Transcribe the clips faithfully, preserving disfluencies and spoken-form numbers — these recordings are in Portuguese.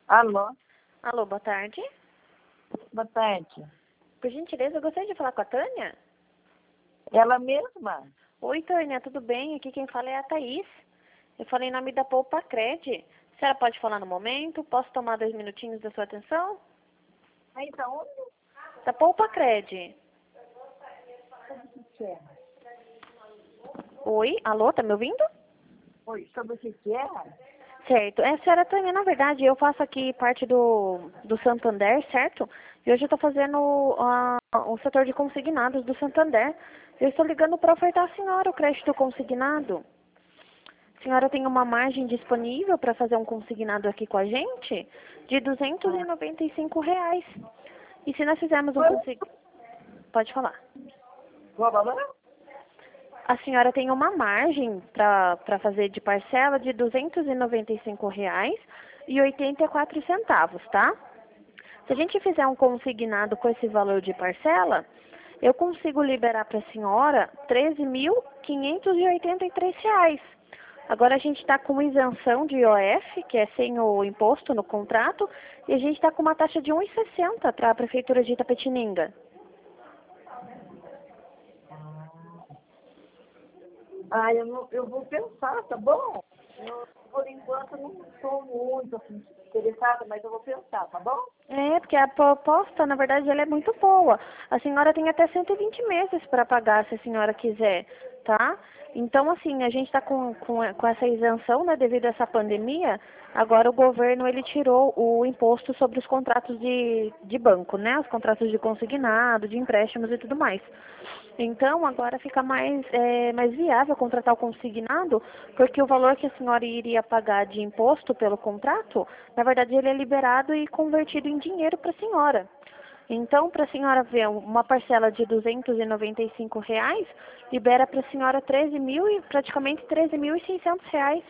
Alô, Alô, boa tarde. boa tarde. Por gentileza, eu gostaria de falar com a Tânia. Ela mesma? Oi, Tânia, tudo bem? Aqui quem fala é a Thaís. Eu falei em nome da Poupa Cred. A senhora pode falar no momento? Posso tomar dois minutinhos da sua atenção? Aí tá onde? Da Poupa Cred. Sobre o que que é? Oi, alô, tá me ouvindo? Oi, sobre o que que é? Certo. É, a senhora Tânia, na verdade, eu faço aqui parte do, do Santander, certo? E hoje eu estou fazendo uh, o setor de consignados do Santander. Eu estou ligando para ofertar à senhora o crédito consignado. A senhora tem uma margem disponível para fazer um consignado aqui com a gente de duzentos e noventa e cinco reais. E se nós fizermos um consignado... Pode falar. Qual o valor? A senhora tem uma margem para fazer de parcela de duzentos e noventa e cinco reais e oitenta e quatro centavos, tá? Se a gente fizer um consignado com esse valor de parcela, eu consigo liberar para a senhora treze mil quinhentos e oitenta e três reais. Agora a gente está com isenção de I O F, que é sem o imposto no contrato, e a gente está com uma taxa de um real e sessenta para a Prefeitura de Itapetininga. Ah, eu, não, eu vou pensar, tá bom? Eu, por enquanto, não estou muito assim, interessada, mas eu vou pensar, tá bom? É, porque a proposta, na verdade, ela é muito boa. A senhora tem até cento e vinte meses para pagar, se a senhora quiser, tá? Então, assim, a gente está com, com, com essa isenção, né, devido a essa pandemia. Agora o governo, ele tirou o imposto sobre os contratos de, de banco, né? Os contratos de consignado, de empréstimos e tudo mais. Então, agora fica mais, é, mais viável contratar o consignado, porque o valor que a senhora iria pagar de imposto pelo contrato, na verdade, ele é liberado e convertido em dinheiro para a senhora. Então, para a senhora ver uma parcela de duzentos e noventa e cinco reais, libera para a senhora treze mil e praticamente treze mil e seiscentos reais.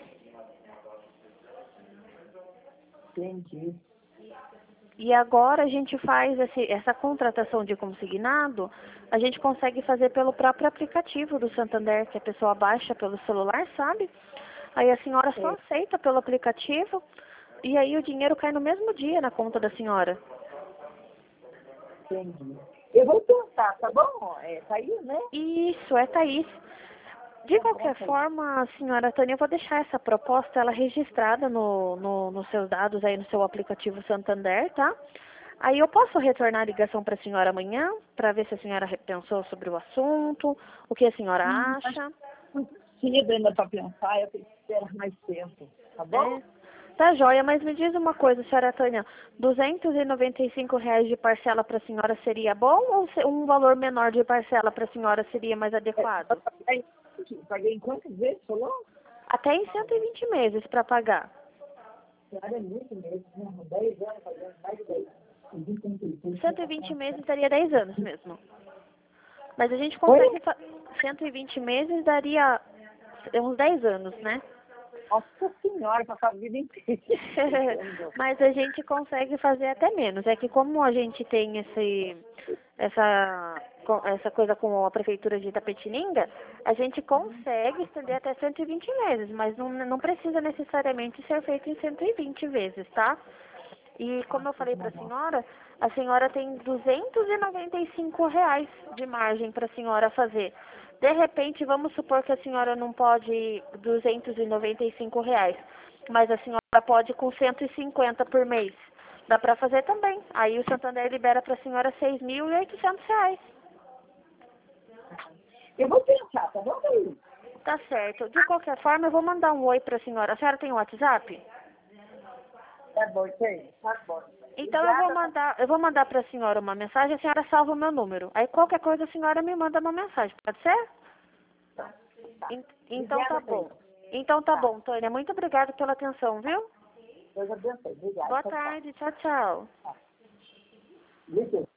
Entendi. E agora a gente faz esse, essa contratação de consignado, a gente consegue fazer pelo próprio aplicativo do Santander, que a pessoa baixa pelo celular, sabe? Aí a senhora só É, aceita pelo aplicativo e aí o dinheiro cai no mesmo dia na conta da senhora. entendi. Eu vou pensar, tá bom? É, tá aí, né? Isso, é Thaís. De Tá bom, qualquer tá aí. forma, senhora Tânia, eu vou deixar essa proposta ela registrada no, no, nos seus dados aí no seu aplicativo Santander, tá? Aí eu posso retornar a ligação para a senhora amanhã, para ver se a senhora repensou sobre o assunto, o que a senhora Hum, acho acha. muito cedo ainda para pensar, eu tenho que esperar mais tempo, tá bom? É. Tá joia, mas me diz uma coisa, senhora Tânia, duzentos e noventa e cinco reais de parcela para a senhora seria bom ou se- um valor menor de parcela para a senhora seria mais É, eu adequado? paguei, paguei em quantas vezes, falou? Até em cento e vinte meses para pagar. Claro, é muito mesmo, né? dez anos, fazendo mais de dez cento e vinte meses daria dez anos mesmo. Mas a gente Oi? consegue, fa- cento e vinte meses daria uns dez anos, né? Nossa senhora, passar a vida inteira. Mas a gente consegue fazer até menos. É que como a gente tem esse, essa, co- essa coisa com a prefeitura de Itapetininga, a gente consegue estender até cento e vinte meses, mas não, não precisa necessariamente ser feito em cento e vinte vezes, tá? E como eu falei para a senhora, a senhora tem duzentos e noventa e cinco reais de margem para a senhora fazer. De repente, vamos supor que a senhora não pode duzentos e noventa e cinco reais, mas a senhora pode com cento e cinquenta por mês. Dá para fazer também. Aí o Santander libera para a senhora seis mil e oitocentos reais. Eu vou pensar, tá bom, Thaís? Tá certo. De qualquer forma, eu vou mandar um oi para a senhora. A senhora tem o WhatsApp? Tá bom, Thaís, tá bom. Então eu vou Obrigada, mandar, eu vou mandar para a senhora uma mensagem, a senhora salva o meu número. Aí qualquer coisa a senhora me manda uma mensagem, pode ser? tá, tá. En- Então tá Obrigada, Thaís. bom. Então tá Tá. bom, Tânia. Muito obrigada pela atenção, viu? Deus abençoe. Obrigada. Boa Tchau, tchau. tarde. Tchau, tchau. Tá. Liga.